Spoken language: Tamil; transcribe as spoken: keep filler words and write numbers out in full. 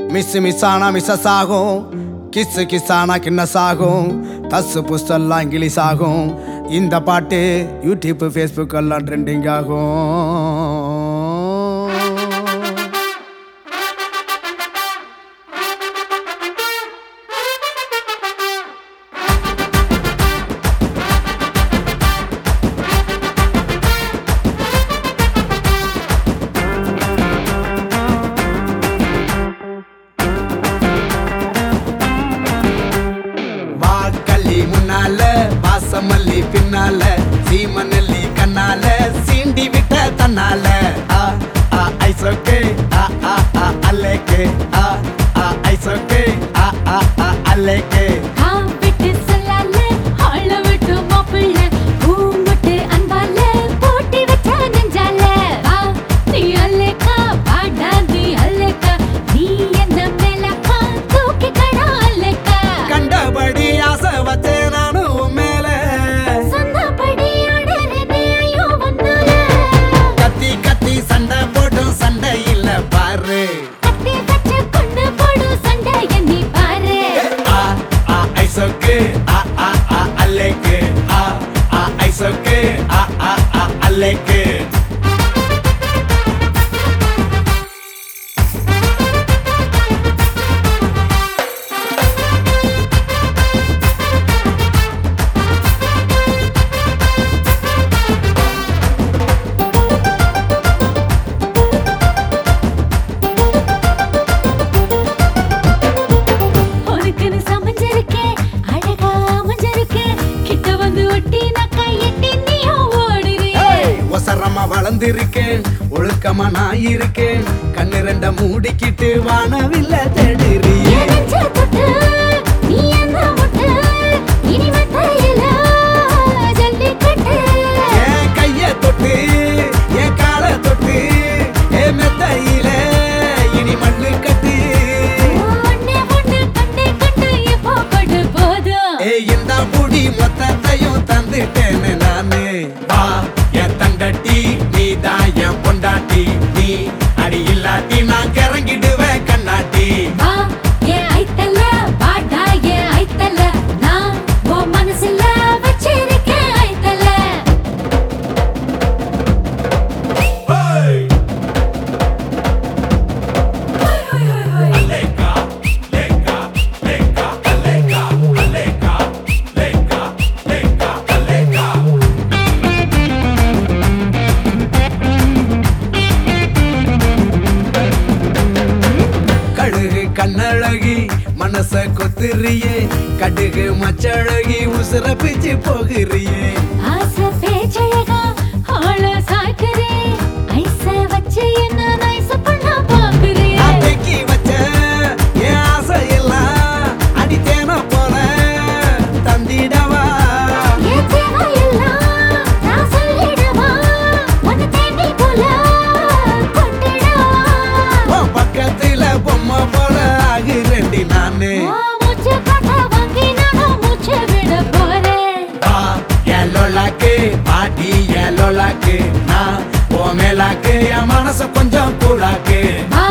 மிஸ் மிஸ் ஆனா மிஸ்ஸஸ் ஆகும், கிஸ் கிஸ் ஆனா கின்னஸ் ஆகும், தஸ் புஸ்தெல்லாம் இங்கிலீஷ் ஆகும். இந்த பாட்டு யூடியூப் ஃபேஸ்புக் எல்லாம் ட்ரெண்டிங் ஆகும். முன்னால வாசமல்லி பின்னால சீமநல்லி கண்ணால சீண்டி விட்ட தன்னால ஆ ஆ ஐசோக்கே ஆ ஆ ஆ அல்லேக்கே ஆ ஆ ஐசோக்கே ஆ ஆ ஆ அல்லேக்கே ஆ விட்டு சொல்லால ஆள விட்டு மாப்பிள்ள பூமுட்டு அன்பால போட்டி வச்ச நெஞ்சால வா நீ அல்லேக்கா பாடா நீ அல்லேக்கா நீ என்ன மேலக்கா தூக்கி கடா அல்லேக்கா கண்டபடி ஆசை வச்சே Aleke வளர்ந்திருக்கேன் ஒழுக்கமா நான் இருக்கேன் கண்ணு ரெண்ட மூடிக்கிட்டு வானவில்ல தேடுறியே என் கைய தொட்டு என் கால தொட்டு என் மெத்தையில இனி மண்ணு கட்டு ஏ இந்த முடி மொத்தத்தையும் தந்துட்டேன்னு நானு வா என் தங்கட்டி நீதான் என் பொண்டாட்டி நீ அடி இல்லாட்டி நான் கிறங்கிடுவேன் கண்ணாட்டி கண்ணழகி மனச கொத்துறியே கடுகு மச்சழகி உசுர பிச்சு போகிறியே ஆசை பேச்சழகா ஆள சாய்க்கிறே ஐச வச்சு என்ன நைச பண்ண பாக்குறே அடக்கி வச்ச என் ஆசை எல்லாம் அடித்தேன போல தந்திடவா என் தேவை எல்லாம் நான் சொல்லிடவா உன்னை தேடி போல கொட்டிடவா உன் பக்கத்துல பொம்மை போல ஆகிறேன்டி நானு மூச்சு காட்ட வாங்கி நானும் மூச்சு விட போறேன் ஏலோலாக்கு பாட்டி ஏலோலாக்கு நான் ஓ மேலாக்கு என் மனசு கொஞ்சம் கூடாக்கு